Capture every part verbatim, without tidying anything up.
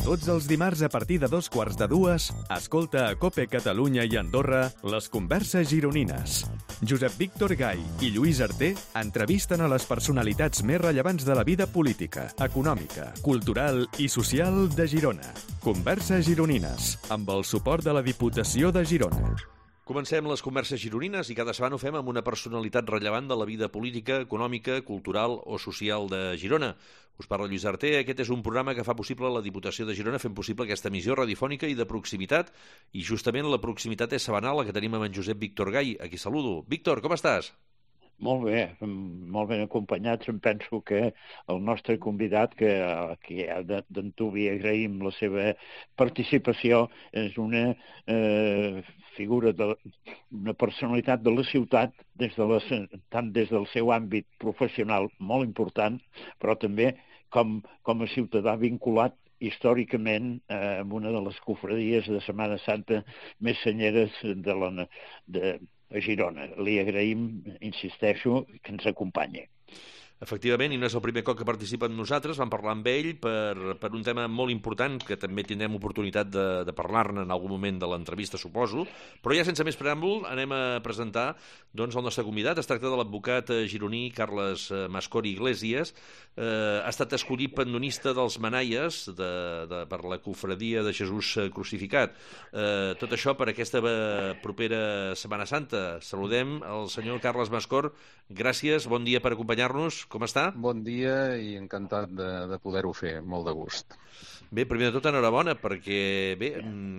Tots els dimarts a partir de dos quarts de dues, escolta a COPE Catalunya i Andorra les converses gironines. Josep Víctor Gai i Lluís Arter entrevisten a les personalitats més rellevants de la vida política, econòmica, cultural i social de Girona. Converses gironines, amb el suport de la Diputació de Girona. Comencem les converses gironines i cada setmana ho fem amb una personalitat rellevant de la vida política, econòmica, cultural o social de Girona. Us parla Lluís Arter. Aquest és un programa que fa possible la Diputació de Girona, fent possible aquesta emissió radiofònica i de proximitat. I justament la proximitat és setmanal, la que tenim amb en Josep Víctor Gai, a qui saludo. Víctor, com estàs? Molt bé, molt ben acompanyats. Em penso que el nostre convidat, que, que d'en Tubi agraïm la seva participació, és una eh, figura, de, una personalitat de la ciutat, des de la, tant des del seu àmbit professional molt important, però també com, com a ciutadà vinculat històricament eh, amb una de les cofradies de Setmana Santa més senyeres de la, de, a Girona. Li agraïm, insisteixo, que ens acompanyi. Efectivament, i no és el primer cop que participa amb nosaltres. Vam parlar amb ell per, per un tema molt important, que també tindrem oportunitat de, de parlar-ne en algun moment de l'entrevista, suposo. Però ja sense més preàmbul, anem a presentar doncs, el nostre convidat. Es tracta de l'advocat gironí Carles Mascori Iglesias. Eh, ha estat escollit pendonista dels Manaies de, de, per la cofradia de Jesús Crucificat. Eh, tot això per aquesta propera Setmana Santa. Saludem el senyor Carles Mascor. Gràcies, bon dia per acompanyar-nos. Com està? Bon dia i encantat de, de poder-ho fer, molt de gust. Bé, primer de tot, enhorabona, perquè bé,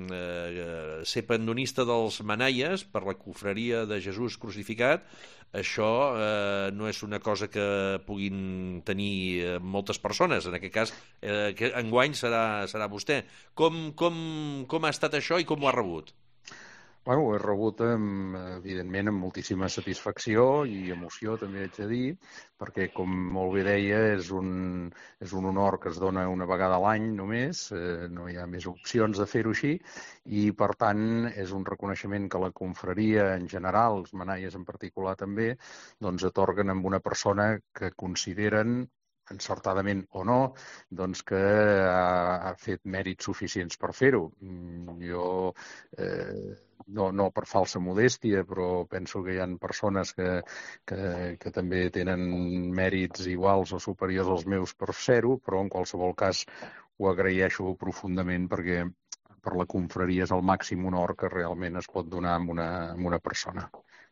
eh, ser pendonista dels Manaies per la cofreria de Jesús Crucificat, això eh, no és una cosa que puguin tenir moltes persones. En aquest cas, eh, que enguany serà, serà vostè. Com, com, com ha estat això i com ho ha rebut? Bueno, ho he rebut, amb, evidentment, amb moltíssima satisfacció i emoció, també haig de dir, perquè, com molt bé deia, és un, és un honor que es dona una vegada a l'any només, eh, no hi ha més opcions de fer-ho així, i, per tant, és un reconeixement que la confraria en general, els Manaies en particular també, doncs atorguen amb una persona que consideren, encertadament o no, doncs que ha, ha fet mèrits suficients per fer-ho. Jo, eh, no, no per falsa modèstia, però penso que hi ha persones que, que, que també tenen mèrits iguals o superiors als meus per fer-ho, però en qualsevol cas ho agraeixo profundament perquè per la confraria és el màxim honor que realment es pot donar a una, a una persona.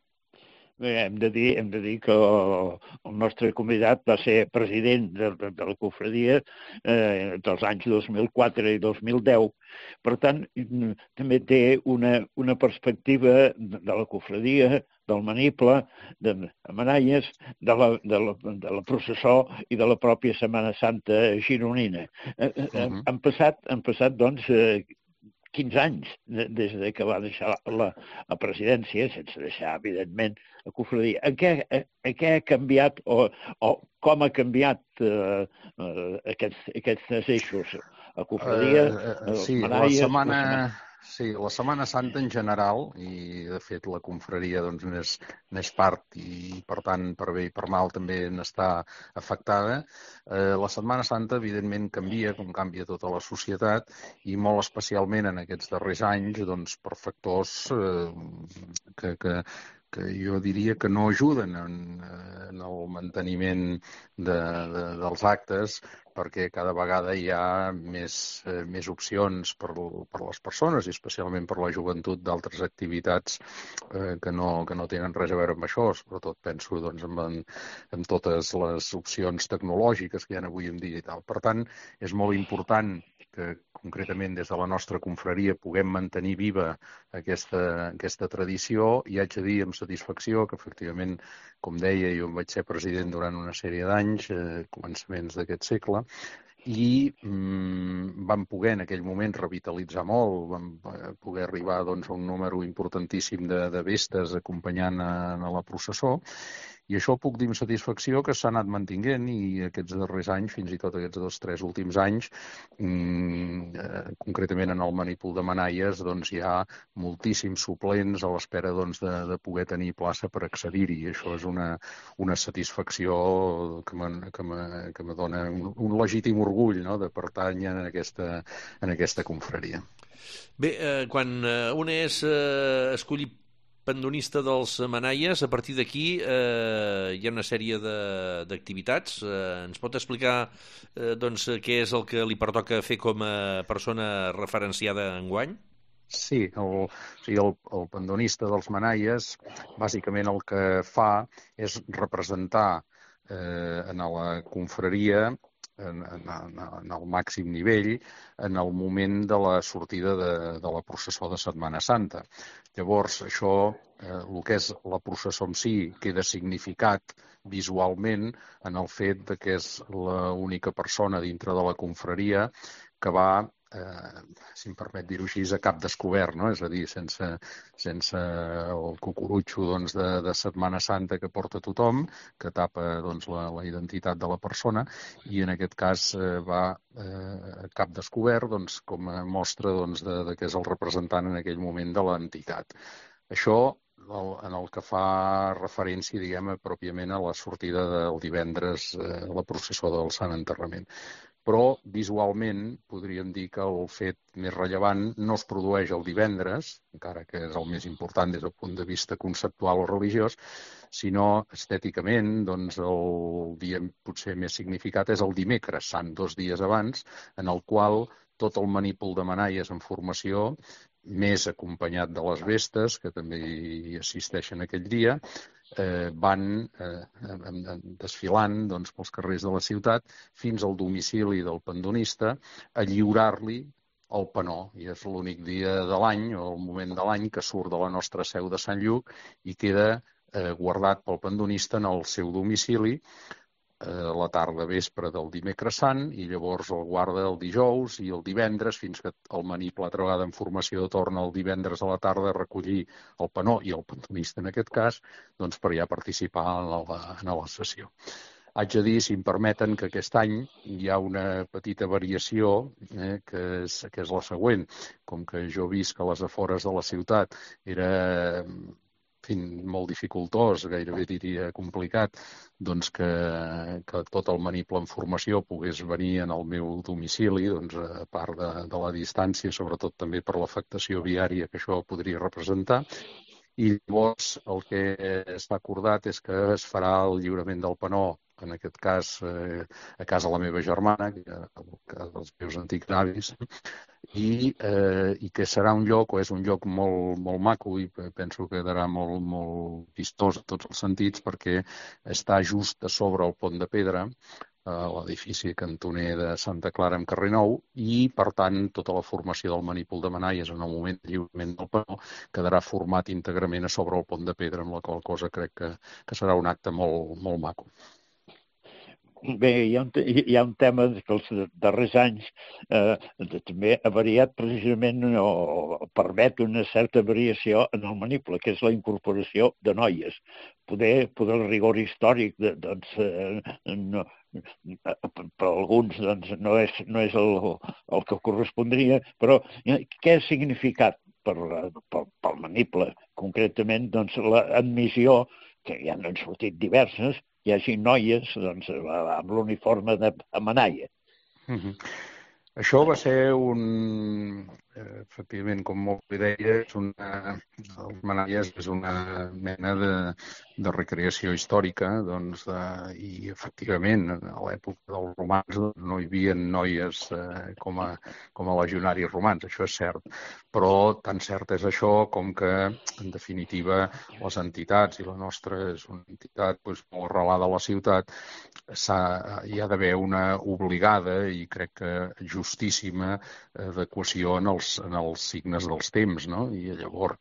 Bé, hem de dir, hem de dir que el, el nostre convidat va ser president de, de, de la cofradia eh, dels anys dos mil quatre i dos mil deu. Per tant, també té una, una perspectiva de, de la cofradia, del maniple, de Manaies, de la, de, la, de la processó i de la pròpia Setmana Santa gironina. Eh, eh, uh-huh. Han passat, han passat doncs, eh, quinze anys des que va deixar la, la presidència, sense deixar, evidentment, la cofradia. En què, a, a què ha canviat o, o com ha canviat eh, aquests, aquests eixos? La cofradia, uh, uh, els sí, Manaies... La setmana... La setmana... Sí, la Setmana Santa en general, i de fet la confraria doncs, n'és, n'és part i per tant per bé i per mal també n'està afectada. Eh, la Setmana Santa evidentment canvia, com canvia tota la societat, i molt especialment en aquests darrers anys doncs, per factors eh, que, que, que jo diria que no ajuden en, en el manteniment de, de, dels actes, perquè cada vegada hi ha més, eh, més opcions per, per les persones i especialment per la joventut d'altres activitats eh, que, no, que no tenen res a veure amb això, sobretot penso doncs, en, en totes les opcions tecnològiques que hi ha avui en dia i tal. Per tant, és molt important que concretament des de la nostra confraria puguem mantenir viva aquesta, aquesta tradició, i haig de dir amb satisfacció que efectivament, com deia, jo em vaig ser president durant una sèrie d'anys, eh, començaments d'aquest segle, i mm, vam poder en aquell moment revitalitzar molt, vam poder arribar doncs, a un número importantíssim de, de vestes acompanyant a, a la processó, i això puc dir amb satisfacció que s'ha anat mantinguent, i aquests darrers anys, fins i tot aquests dos, tres últims anys, eh, eh, concretament en el Manípol de Manaies, doncs hi ha moltíssims suplents a l'espera doncs, de, de poder tenir plaça per accedir-hi. I això és una, una satisfacció que me, que me, que me dona un, un legítim orgull, no?, de pertànyer en aquesta, en aquesta confraria. Bé, eh, quan eh, un és eh, escollit pendonista dels Manaies, a partir d'aquí eh, hi ha una sèrie d'activitats. Eh, ens pot explicar eh, doncs, què és el que li pertoca fer com a persona referenciada enguany? Sí, el, o sigui, el, el pendonista dels Manaies bàsicament el que fa és representar eh, en la confraria en, en, en el màxim nivell en el moment de la sortida de, de la processó de Setmana Santa. Llavors, això, eh, el que és la processó en si, queda significat visualment en el fet de que és l'única persona dintre de la confraria que va, eh, si em permet dir-ho així, a cap descobert, no? És a dir, sense, sense el cucurutxo doncs, de, de Setmana Santa que porta tothom, que tapa doncs, la, la identitat de la persona, i en aquest cas eh, va eh, a cap descobert doncs, com a mostra doncs, de, de que és el representant en aquell moment de l'entitat. Això el, en el que fa referència, diguem, pròpiament a la sortida del divendres, eh, la processó del Sant Enterrament. Però visualment podríem dir que el fet més rellevant no es produeix el divendres, encara que és el més important des del punt de vista conceptual o religiós, sinó estèticament, doncs el dia potser més significat és el dimecres sant, dos dies abans, en el qual tot el Manípol de Manaies en formació, més acompanyat de les vestes, que també hi assisteixen aquell dia, eh, van eh, desfilant doncs, pels carrers de la ciutat fins al domicili del pendonista a lliurar-li el penó. I és l'únic dia de l'any, o el moment de l'any, que surt de la nostra seu de Sant Lluc i queda eh, guardat pel pendonista en el seu domicili la tarda vespre del dimecres sant, i llavors el guarda el dijous i el divendres, fins que el maniple altra vegada en formació torna el divendres a la tarda a recollir el penó, i el pendonista en aquest cas, doncs per ja participar en la, en la sessió. Haig de dir, si em permeten, que aquest any hi ha una petita variació, eh, que, és, que és la següent. Com que jo visc a les afores de la ciutat, era fin, molt dificultós, gairebé diria complicat, doncs que, que tot el maniple en formació pogués venir en el meu domicili, doncs a part de, de la distància, sobretot també per l'afectació viària que això podria representar. I llavors el que està acordat és que es farà el lliurament del penó, en aquest cas eh, a casa la meva germana, que és dels meus antics avis, i, eh, i que serà un lloc, o és un lloc molt, molt maco, i penso que quedarà molt, molt vistós en tots els sentits, perquè està just a sobre el Pont de Pedra, a l'edifici cantoner de Santa Clara amb carrer Nou, i, per tant, tota la formació del Manípol de Manaies en el moment de lliurament del penó quedarà format íntegrament a sobre el Pont de Pedra, amb la qual cosa crec que, que serà un acte molt, molt maco. Bé, hi ha, un, hi ha un tema que els darrers anys eh, també ha variat precisament o permet una certa variació en el maniple, que és la incorporació de noies. Poder, poder el rigor històric, de, doncs, eh, no, per alguns doncs, no és, no és el, el que correspondria, però què ha significat per, per, pel maniple? Concretament, doncs, l'admissió, que ja n'han sortit diverses, hi hagi noies doncs, amb l'uniforme de Manaia. Mm-hmm. Això va ser un... Efectivament, com molt bé deia, és una, els Manaies és una mena de, de recreació històrica, doncs, de, i efectivament, a l'època dels romans no hi havia noies eh, com, a, com a legionaris romans, això és cert. Però tan cert és això com que, en definitiva, les entitats, i la nostra és una entitat doncs, molt arrelada a la ciutat, hi ha d'haver una obligada i crec que justíssima adequació en els en els signes dels temps, no? I llavors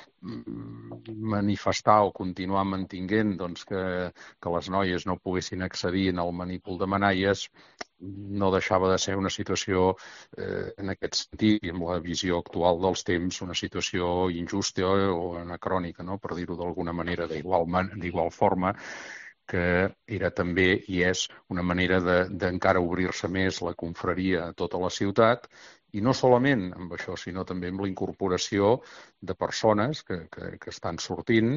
manifestar o continuar mantinguent doncs, que, que les noies no poguessin accedir en el Manípol de Manaies no deixava de ser una situació eh, en aquest sentit, i amb la visió actual dels temps, una situació injusta o anacrònica, no? Per dir-ho d'alguna manera, d'igual d'igual forma, que era també i és una manera d'encara de, obrir-se més la confraria a tota la ciutat, I no solament amb això, sinó també amb la incorporació de persones que, que, que estan sortint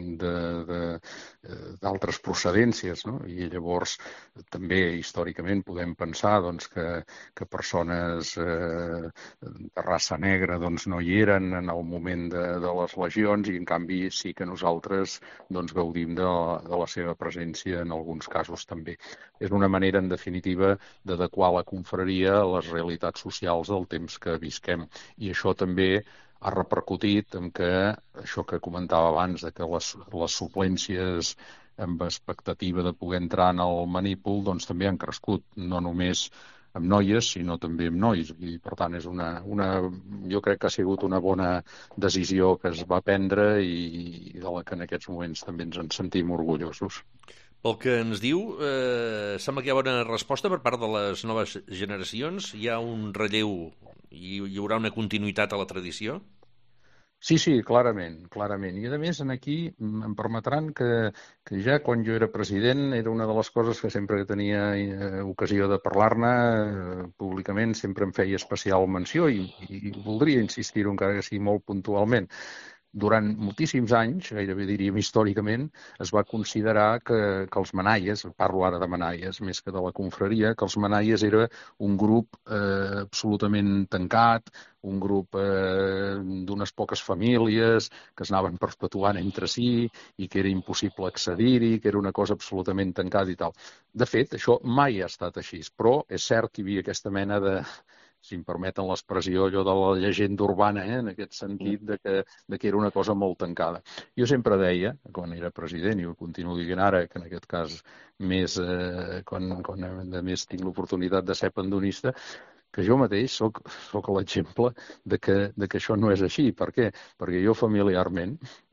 d'altres procedències, no? I llavors també històricament podem pensar doncs, que, que persones eh, de raça negra doncs, no hi eren en el moment de, de les legions i en canvi sí que nosaltres doncs, gaudim de, de la seva presència en alguns casos també. És una manera, en definitiva, d'adequar la confraria a les realitats socials del temps que visquem. I això també ha repercutit en que això que comentava abans, de que les, les suplències amb expectativa de poder entrar en el manípol doncs també han crescut, no només amb noies, sinó també amb nois. I, per tant, és una, una, jo crec que ha sigut una bona decisió que es va prendre i, i de la que en aquests moments també ens en sentim orgullosos. Pel que ens diu, eh, sembla que hi ha bona resposta per part de les noves generacions. Hi ha un relleu i hi haurà una continuïtat a la tradició? Sí, sí, clarament, clarament. I a més, aquí em permetran que, que ja quan jo era president era una de les coses que sempre que tenia eh, ocasió de parlar-ne eh, públicament sempre em feia especial menció i, i voldria insistir-ho encara que sigui molt puntualment. Durant moltíssims anys, gairebé diríem històricament, es va considerar que, que els manaies, parlo ara de manaies més que de la confraria, que els manaies era un grup eh, absolutament tancat, un grup eh, d'unes poques famílies que es anaven perpetuant entre si i que era impossible accedir-hi, que era una cosa absolutament tancada i tal. De fet, això mai ha estat així, però és cert que hi havia aquesta mena de, si em permeten l'expressió, allò de la llegenda urbana, eh, en aquest sentit de que, de que era una cosa molt tancada. Jo sempre deia, quan era president, i ho continuo dient ara, que en aquest cas més, eh, quan, quan a més tinc l'oportunitat de ser pandonista, que jo mateix soc, soc l'exemple de que, de que això no és així. Per què? Perquè jo familiarment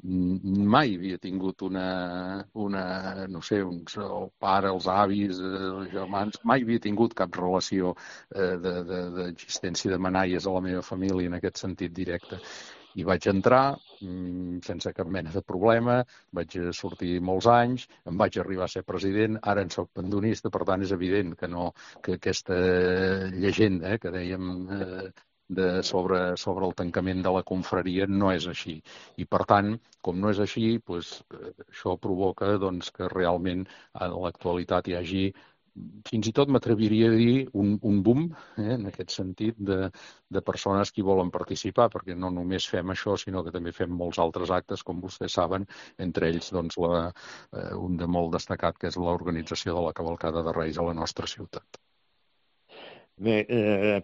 mai havia tingut una, una no sé, uns, el pare, els avis, els germans, mai havia tingut cap relació eh, d'existència de, de, de manaies a la meva família en aquest sentit directe. I vaig entrar mmm, sense cap mena de problema, vaig sortir molts anys, em vaig arribar a ser president, ara en soc pandonista, per tant és evident que, no, que aquesta llegenda eh, que dèiem eh, de sobre, sobre el tancament de la confraria no és així. I per tant, com no és així, doncs, això provoca doncs, que realment a l'actualitat hi hagi fins i tot m'atreviria a dir un, un boom, eh, en aquest sentit, de, de persones que hi volen participar, perquè no només fem això, sinó que també fem molts altres actes, com vostès saben, entre ells doncs, la, eh, un de molt destacat, que és l'organització de la cavalcada de Reis a la nostra ciutat. Bé, eh,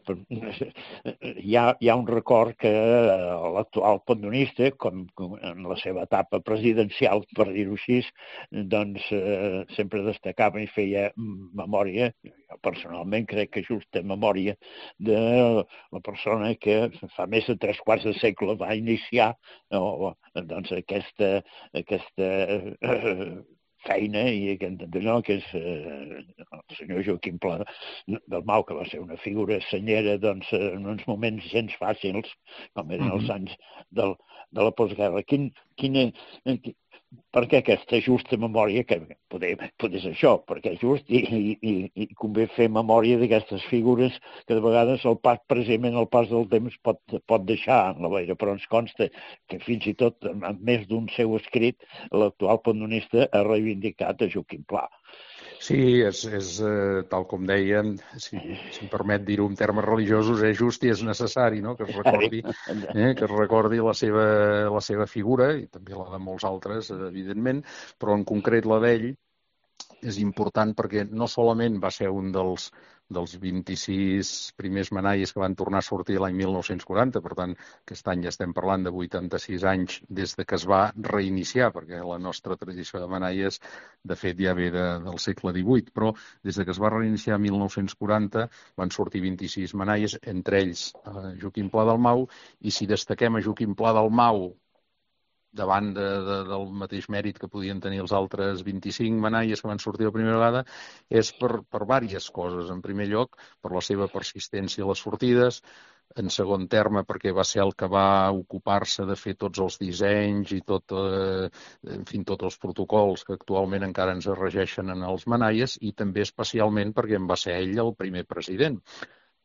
hi, ha, hi ha un record que l'actual pandonista, com, com en la seva etapa presidencial, per dir-ho així, doncs eh, sempre destacava i feia memòria, jo personalment crec que justa memòria, de la persona que fa més de tres quarts de segle va iniciar no, doncs, aquesta, aquesta eh, feina i d'allò que és eh, el senyor Joaquim Pla del Mau, que va ser una figura senyera doncs, en uns moments gens fàcils, com eren els anys del, de la postguerra. Quin, quina, per què aquesta justa memòria, que poder, poder és això, perquè és just i, i, i convé fer memòria d'aquestes figures que de vegades el pas, precisament el pas del temps pot, pot deixar en la veira, però ens consta que fins i tot amb més d'un seu escrit l'actual pandonista ha reivindicat a Joaquim Pla. Sí, és, és eh, tal com deien, si, si em permet dir-ho en termes religiosos, és just i és necessari, no?, que es recordi, eh, que es recordi la seva, la seva figura, i també la de molts altres, evidentment, però en concret la d'ell és important perquè no solament va ser un dels, dels vint-i-sis primers manaies que van tornar a sortir l'any mil nou-cents quaranta, per tant, aquest any ja estem parlant de vuitanta-sis anys des de que es va reiniciar, perquè la nostra tradició de manaies, de fet, ja ve de, del segle divuit, però des de que es va reiniciar mil nou-cents quaranta van sortir vint-i-sis manaies, entre ells eh, Joaquim Pla del Mau, i si destaquem a Joaquim Pla del Mau davant de, de, del mateix mèrit que podien tenir els altres vint-i-cinc manaies que van sortir la primera vegada, és per, per diverses coses. En primer lloc, per la seva persistència a les sortides, en segon terme, perquè va ser el que va ocupar-se de fer tots els dissenys i tot, eh, en fi, tots els protocols que actualment encara ens regeixen en els manaies, i també especialment perquè en va ser ell el primer president.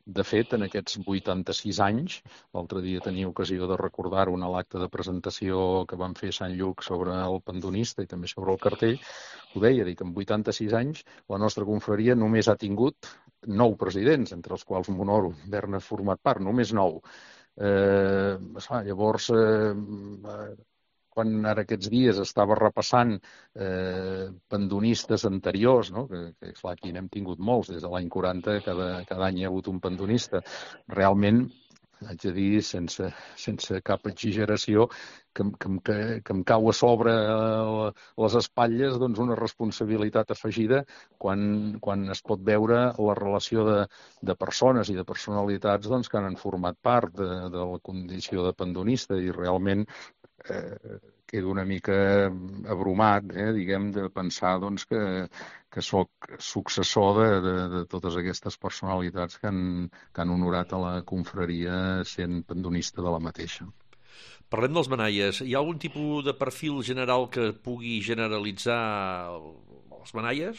De fet, en aquests vuitanta-sis anys, l'altre dia tenia ocasió de recordar-ho en l'acte de presentació que van fer a Sant Lluc sobre el pandonista i també sobre el cartell, ho deia, dic, en vuitanta-sis anys la nostra confraria només ha tingut nou presidents, entre els quals m'honoro d'haver-ne format part, només nou. Eh, esclar, llavors, eh, quan ara aquests dies estava repassant eh, pandonistes anteriors, no? que, que clar, aquí n'hem tingut molts, des de l'any quaranta cada, cada any hi ha hagut un pandonista, realment haig de dir, sense, sense cap exageració, que, que, que, que em cau a sobre les espatlles doncs, una responsabilitat afegida quan, quan es pot veure la relació de, de persones i de personalitats doncs, que han format part de, de la condició de pandonista i realment eh, quedo una mica abrumat, eh, diguem, de pensar doncs, que, que sóc successor de, de, de totes aquestes personalitats que han, que han honorat a la confraria sent pandonista de la mateixa. Parlem dels manaies. Hi ha algun tipus de perfil general que pugui generalitzar els manaies?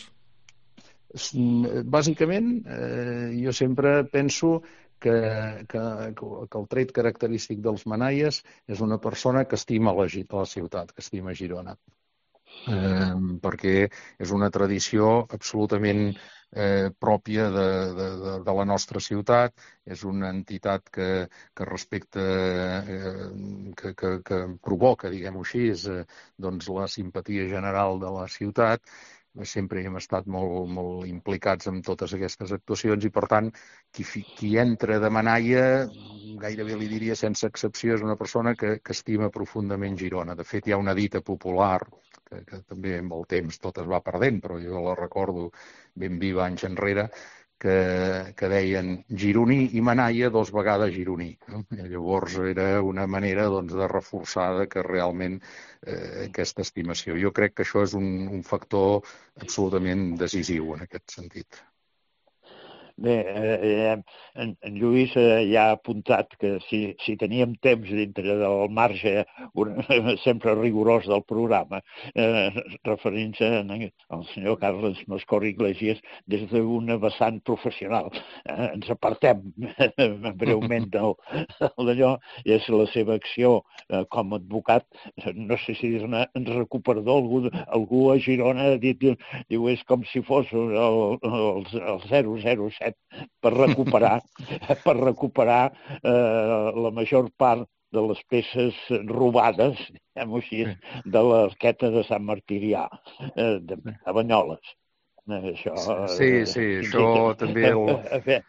Bàsicament, eh, jo sempre penso que, que, que el tret característic dels manaies és una persona que estima la, la ciutat, que estima Girona. Eh, perquè és una tradició absolutament eh, pròpia de, de, de, de la nostra ciutat, és una entitat que, que respecta, eh, que, que, que provoca, diguem-ho així, és, eh, doncs, la simpatia general de la ciutat. Sempre hem estat molt, molt implicats en totes aquestes actuacions i, per tant, qui, qui entra de manaia, gairebé li diria sense excepció, és una persona que, que estima profundament Girona. De fet, hi ha una dita popular, que, que també amb el temps tot es va perdent, però jo la recordo ben viva anys enrere, que, que deien gironí i manaia dos vegades gironí. No? I llavors era una manera doncs, de reforçar que realment eh, aquesta estimació. Jo crec que això és un, un factor absolutament decisiu en aquest sentit. Bé, eh, en, en Lluís eh, ja ha apuntat que si, si teníem temps dintre del marge un, sempre rigorós del programa, eh, referint-se al senyor Carles Mascor Iglesias des d'una vessant professional. Eh, ens apartem breument del, d'allò, és la seva acció eh, com a advocat. No sé si és una, un recuperador, algú, algú a Girona ha dit, diu, és com si fos el, el, el zero zero set per recuperar, per recuperar eh, la major part de les peces robades, diguem-ho així, de l'arqueta de Sant Martirià, eh, de, de Banyoles. Això, sí, sí, eh, això també el...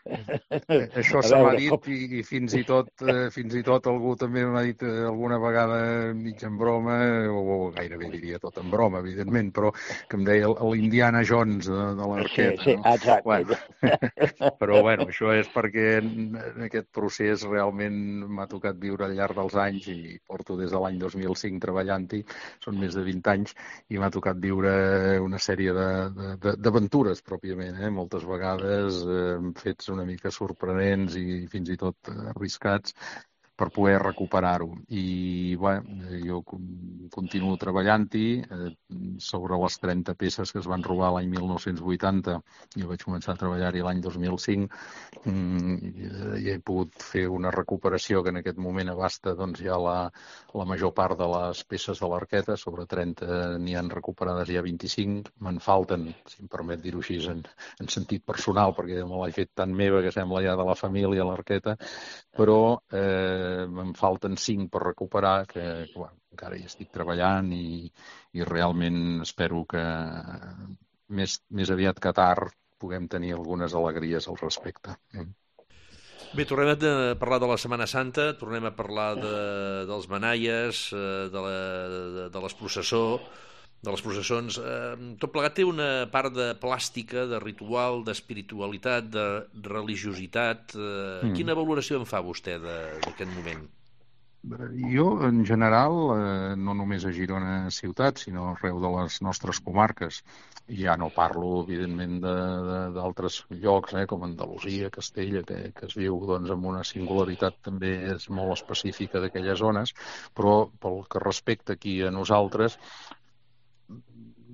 això se m'ha dit com... i, i fins i tot eh, fins i tot algú també m'ha dit alguna vegada mig en broma, o, o gairebé diria tot en broma, evidentment, però que em deia l'Indiana Jones de, de l'arqueta. Sí, sí, no? exacte. Bueno, però bueno, això és perquè en aquest procés realment m'ha tocat viure al llarg dels anys i porto des de l'any dos mil cinc treballant-hi, són més de vint anys, i m'ha tocat viure una sèrie de, de, de d'aventures, pròpiament, eh? Moltes vegades eh, fets una mica sorprenents i fins i tot arriscats per poder recuperar-ho. I bueno, jo continuo treballant-hi eh, sobre les trenta peces que es van robar l'any mil nou-cents vuitanta. Jo vaig començar a treballar-hi l'any dos mil cinc mm, i he pogut fer una recuperació que en aquest moment abasta doncs, ja la, la major part de les peces de l'arqueta, sobre trenta n'hi han recuperades ja vint-i-cinc. Me'n falten, si em permet dir-ho així, en, en sentit personal, perquè me l'he fet tan meva que sembla ja de la família l'arqueta, però eh, me'n falten cinc per recuperar, que, que bueno, encara hi estic treballant i, i realment espero que més, més aviat que tard puguem tenir algunes alegries al respecte. Bé, tornem a parlar de la Setmana Santa, tornem a parlar de, dels manaies, de, la, de, de les processó, de les processons. Eh, tot plegat té una part de plàstica, de ritual, d'espiritualitat, de religiositat. Eh, mm. Quina valoració en fa vostè d'aquest moment? Jo, en general, eh, no només a Girona ciutat, sinó arreu de les nostres comarques. Ja no parlo, evidentment, d'altres llocs, eh, com Andalusia, Castella, que, que es viu doncs, amb una singularitat també és molt específica d'aquelles zones, però pel que respecta aquí a nosaltres,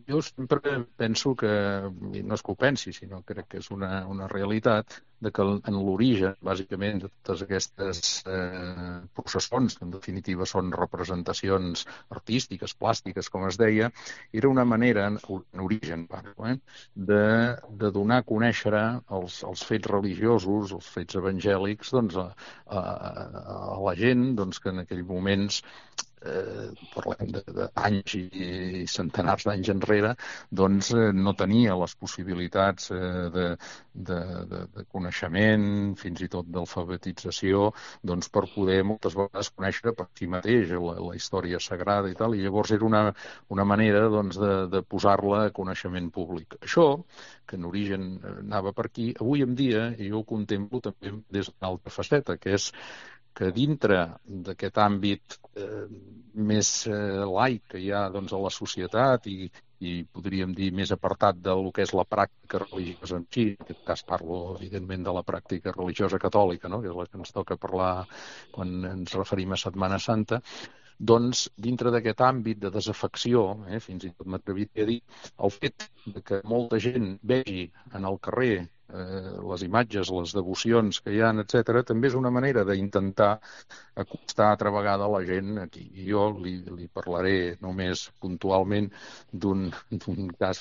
jo sempre penso que, no és que ho pensi, sinó crec que és una, una realitat, de que en l'origen, bàsicament, de totes aquestes eh, processons, que en definitiva són representacions artístiques, plàstiques, com es deia, era una manera, en origen, eh, de, de donar a conèixer els, els fets religiosos, els fets evangèlics, doncs, a, a, a la gent doncs, que en aquells moments Eh, parlem d'anys i, i centenars d'anys enrere, doncs eh, no tenia les possibilitats eh, de, de, de, de coneixement, fins i tot d'alfabetització, doncs per poder moltes vegades conèixer per si mateix la, la història sagrada i tal, i llavors era una, una manera doncs, de, de posar-la a coneixement públic. Això, que en origen anava per aquí, avui en dia jo ho contemplo també des d'una altra faceta, que és que dintre d'aquest àmbit eh, més eh, laic que hi ha doncs, a la societat i, i podríem dir més apartat del que és la pràctica religiosa en si, en aquest cas parlo evidentment de la pràctica religiosa catòlica, no? Que és la que ens toca parlar quan ens referim a Setmana Santa, doncs dintre d'aquest àmbit de desafecció, eh, fins i tot m'atreviria a dir, el fet de que molta gent vegi en el carrer eh, les imatges, les devocions que hi ha, etcètera, també és una manera d'intentar acostar altra vegada la gent aquí. I jo li, li parlaré només puntualment d'un cas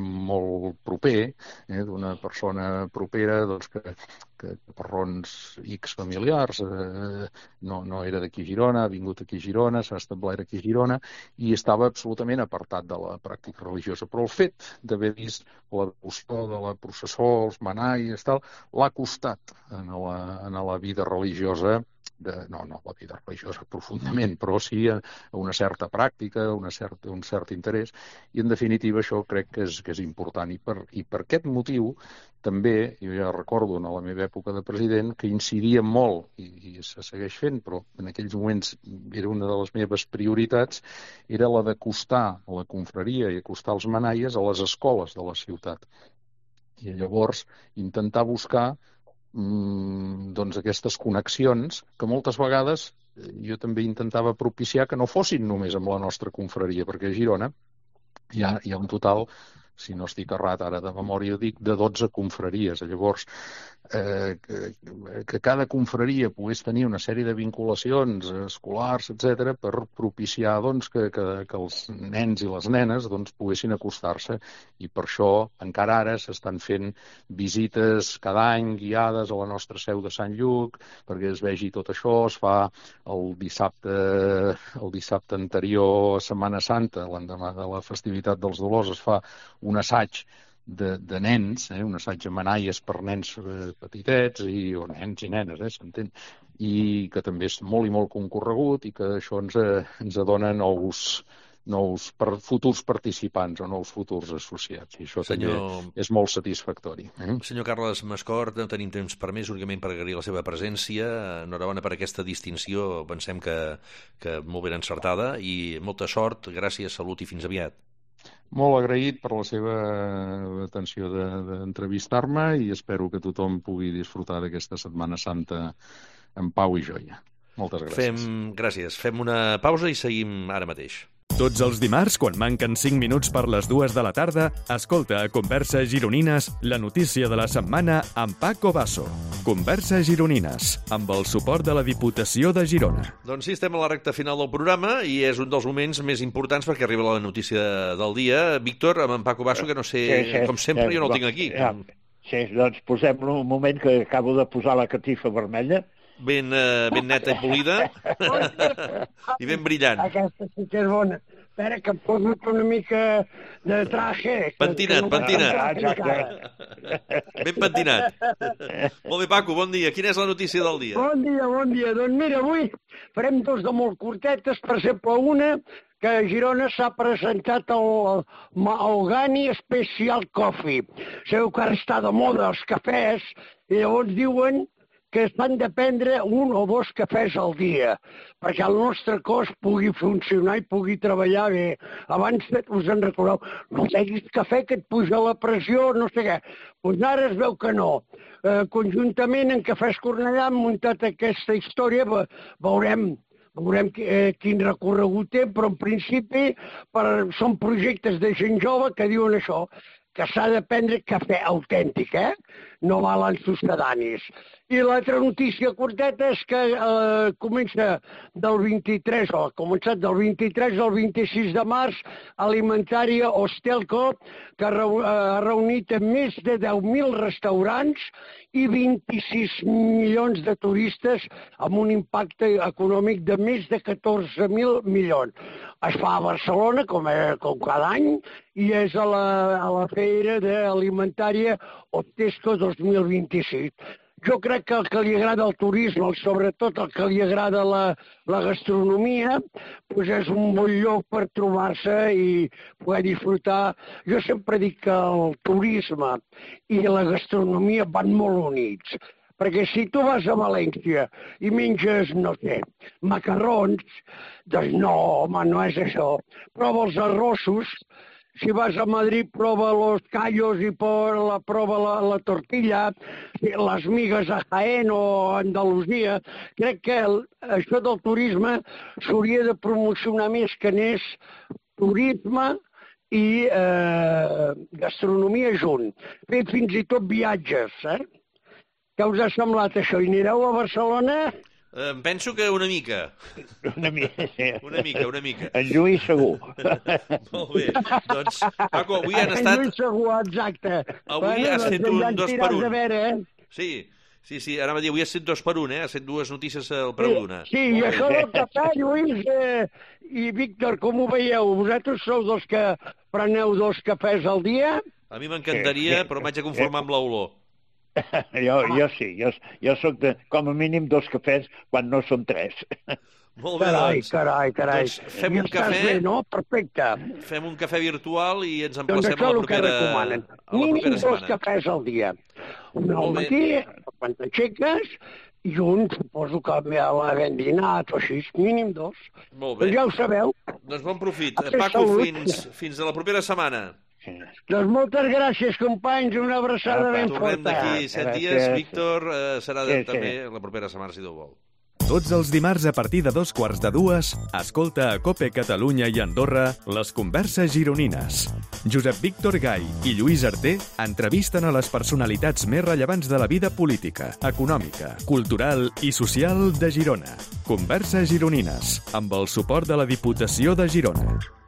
molt proper, eh, d'una persona propera doncs, que, que per raons X familiars eh, no, no era d'aquí a Girona, ha vingut aquí a Girona, s'ha establert aquí a Girona i estava absolutament apartat de la pràctica religiosa. Però el fet d'haver vist la devoció de la processó, els manaies, tal, l'ha costat en la, en la vida religiosa, de, no, no la vida religiosa profundament, però sí a una certa pràctica, una certa, un cert interès, i en definitiva això crec que és, que és important. I per, i per aquest motiu també, jo ja recordo en la meva època de president, que incidia molt, i, i se segueix fent, però en aquells moments era una de les meves prioritats, era la d'acostar la confraria i acostar els manaies a les escoles de la ciutat. I llavors intentar buscar mmm, doncs aquestes connexions que moltes vegades jo també intentava propiciar que no fossin només amb la nostra confraria, perquè a Girona hi ha, hi ha un total, si no estic errat ara de memòria, dic, de dotze confraries. Llavors, eh, que, que cada confraria pogués tenir una sèrie de vinculacions escolars, etcètera, per propiciar doncs, que, que, que els nens i les nenes doncs, poguessin acostar-se. I per això encara ara s'estan fent visites cada any guiades a la nostra seu de Sant Lluc, perquè es vegi tot això. Es fa el dissabte, el dissabte anterior a Setmana Santa, l'endemà de la festivitat dels Dolors, es fa un assaig de, de nens, eh, un assaig a manaies per nens eh, petitets, i, o nens i nenes, eh, s'entén, i que també és molt i molt concorregut i que això ens, eh, ens adona nous, nous per, futurs participants o nous futurs associats. I això senyor... també és molt satisfactori. Eh? Senyor Carles Mascort, no tenim temps per més, únicament per agrair la seva presència. Enhorabona per aquesta distinció, pensem que, que molt ben encertada, i molta sort, gràcies, salut i fins aviat. Molt agraït per la seva atenció d'entrevistar-me i espero que tothom pugui disfrutar d'aquesta Setmana Santa en pau i joia. Moltes gràcies. Fem, gràcies. Fem una pausa i seguim ara mateix. Tots els dimarts, quan manquen cinc minuts per les dues de la tarda, escolta a Converses Gironines la notícia de la setmana amb Paco Basso. Converses Gironines, amb el suport de la Diputació de Girona. Doncs sí, estem a la recta final del programa i és un dels moments més importants perquè arriba la notícia del dia. Víctor, amb en Paco Basso, que no sé, sí, sí, com sempre, sí, jo no el tinc aquí. Sí, doncs posem-lo un moment que acabo de posar la catifa vermella. Ben, uh, ben neta i polida i ben brillant. Aquesta sí que és bona. Espera, que em poso una mica de traje. Pentinat, pentinat. Ben pentinat. Molt bé, Paco, bon dia. Quina és la notícia del dia? Bon dia, bon dia. Doncs mira, avui farem dos de molt curtetes. Per exemple, una que a Girona s'ha presentat el, el Gani Special Coffee. Sabeu que ara està de moda els cafès i llavors diuen que s'han de prendre un o dos cafès al dia perquè el nostre cos pugui funcionar i pugui treballar bé. Abans us en recordeu, no beguis cafè que et puja la pressió, no sé què. Doncs ara es veu que no. Eh, conjuntament en Cafès Cornellà han muntat aquesta història, veurem Veurem quin recorregut té, però en principi són projectes de gent jove que diuen això, que s'ha de prendre cafè autèntic, eh? No valen sucedanis. I l'altra notícia curteta és que eh, comença del vint-i-tres, o ha començat del vint-i-tres al vint-i-sis de març, Alimentària Hostelco, que ha reunit més de deu mil restaurants i vint-i-sis milions de turistes amb un impacte econòmic de més de catorze mil milions. Es fa a Barcelona, com, com cada any, i és a la, a la Feira d'Alimentària Hostelco dos mil vint-i-sis. Jo crec que el que li agrada el turisme, sobretot el que li agrada la, la gastronomia, doncs és un bon lloc per trobar-se i poder disfrutar. Jo sempre dic que el turisme i la gastronomia van molt units. Perquè si tu vas a València i menges, no sé, macarrons, doncs no, home, no és això. Prova els arrossos. Si vas a Madrid, prova los callos i la, prova la, la tortilla, les migues a Jaén o a Andalusia. Crec que el, això del turisme s'hauria de promocionar més que anés turisme i eh, gastronomia junt. Fer fins i tot viatges, eh? Què us ha semblat això? I anireu a Barcelona? Em penso que una mica. Una mica, sí. Una mica, una mica. En Lluís segur. Molt bé. Doncs, Paco, avui han estat... En Lluís segur, exacte. Avui bueno, has fet un dos per un. Veure, eh? Sí, sí, sí. Ara va dir, avui has fet dos per un, eh? Has fet dues notícies al preu d'una. Sí, sí, i això del cafè, Lluís eh, i Víctor, com ho veieu? Vosaltres sou dels que preneu dos cafès al dia? A mi m'encantaria, sí, sí. Però m'haig de conformar amb l'olor. Jo, jo sí, jo, jo soc de, com a mínim dos cafès quan no són tres. Molt bé, carai, doncs. Carai, carai, doncs fem un cafè... Bé, no? Perfecte. Fem un cafè virtual i ens emplacem doncs a la propera, a la mínim propera setmana. Dos cafès al dia. Un al matí, quan t'aixeques, i un, suposo que havent dinat o així, mínim dos. Molt bé. Doncs ja ho sabeu. Doncs bon profit. Paco, fins, fins a la propera setmana. Doncs moltes gràcies, companys, una abraçada ben forta. Tornem d'aquí set dies, Víctor, eh, serà de, sí, també sí. La propera setmana, si Déu vol. Tots els dimarts a partir de dos quarts de dues, escolta a COPE Catalunya i Andorra les converses gironines. Josep Víctor Gai i Lluís Arter entrevisten a les personalitats més rellevants de la vida política, econòmica, cultural i social de Girona. Converses gironines, amb el suport de la Diputació de Girona.